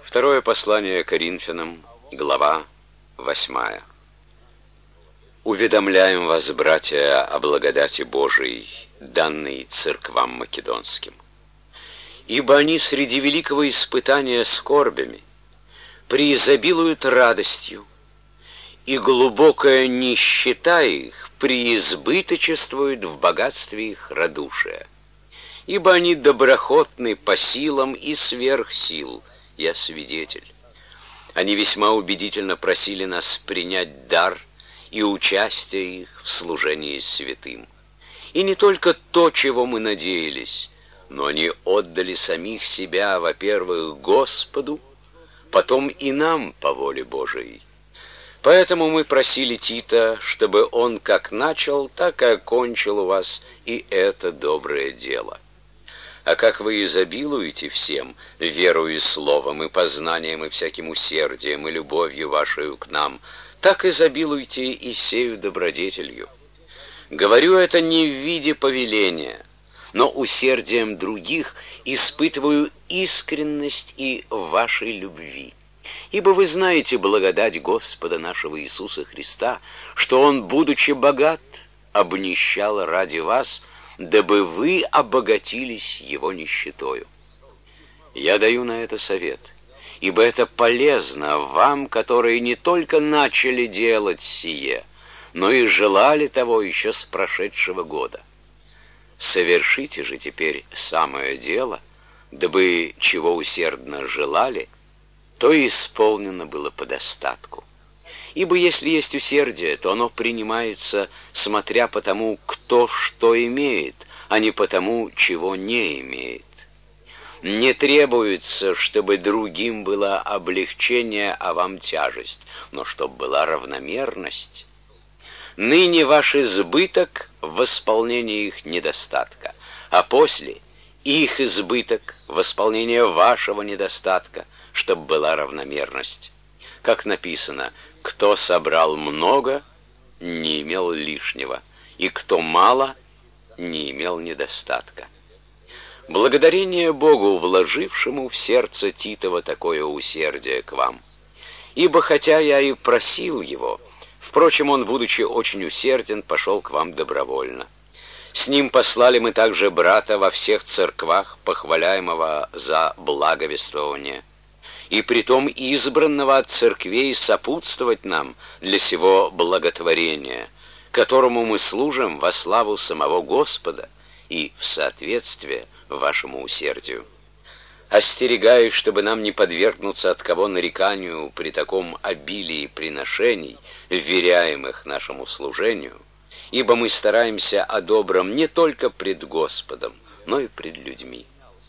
Второе послание Коринфянам, глава 8. Уведомляем вас, братья, о благодати Божией, данной церквам македонским. Ибо они среди великого испытания скорбями преизобилуют радостью, и глубокая нищета их преизбыточествует в богатстве их радушия. Ибо они доброхотны по силам и сверх сил, я свидетель. Они весьма убедительно просили нас принять дар и участие их в служении святым. И не только то, чего мы надеялись, но они отдали самих себя, во-первых, Господу, потом и нам по воле Божией. Поэтому мы просили Тита, чтобы он как начал, так и окончил у вас и это доброе дело. А как вы изобилуете всем, верою и словом, и познанием, и всяким усердием, и любовью вашей к нам, так изобилуйте и сею добродетелью. Говорю это не в виде повеления, но усердием других испытываю искренность и вашей любви. Ибо вы знаете благодать Господа нашего Иисуса Христа, что Он, будучи богат, обнищал ради вас, дабы вы обогатились Его нищетою. Я даю на это совет, ибо это полезно вам, которые не только начали делать сие, но и желали того еще с прошедшего года. Совершите же теперь самое дело, дабы чего усердно желали, то и исполнено было по достатку. Ибо если есть усердие, то оно принимается, смотря по тому, кто что имеет, а не по тому, чего не имеет. Не требуется, чтобы другим было облегчение, а вам тяжесть, но чтобы была равномерность. Ныне ваш избыток в восполнении их недостатка, а после их избыток в восполнение вашего недостатка, чтобы была равномерность. Как написано: кто собрал много, не имел лишнего, и кто мало, не имел недостатка. Благодарение Богу, вложившему в сердце Титова такое усердие к вам. Ибо хотя я и просил его, впрочем, он, будучи очень усерден, пошел к вам добровольно. С ним послали мы также брата во всех церквах, похваляемого за благовествование, и притом избранного от церквей сопутствовать нам для сего благотворения, которому мы служим во славу самого Господа и в соответствие вашему усердию. Остерегаюсь, чтобы нам не подвергнуться от кого нареканию при таком обилии приношений, вверяемых нашему служению, ибо мы стараемся о добром не только пред Господом, но и пред людьми.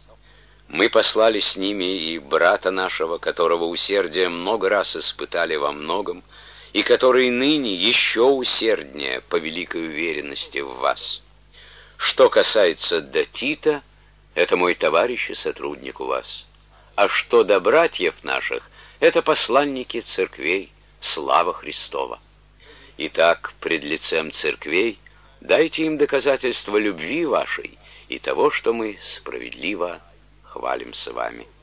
Мы послали с ними и брата нашего, которого усердие много раз испытали во многом, и который ныне еще усерднее по великой уверенности в вас. Что касается до Тита, это мой товарищ и сотрудник у вас. А что до братьев наших, это посланники церквей, слава Христова. Итак, пред лицем церквей дайте им доказательство любви вашей и того, что мы справедливо хвалимся вами.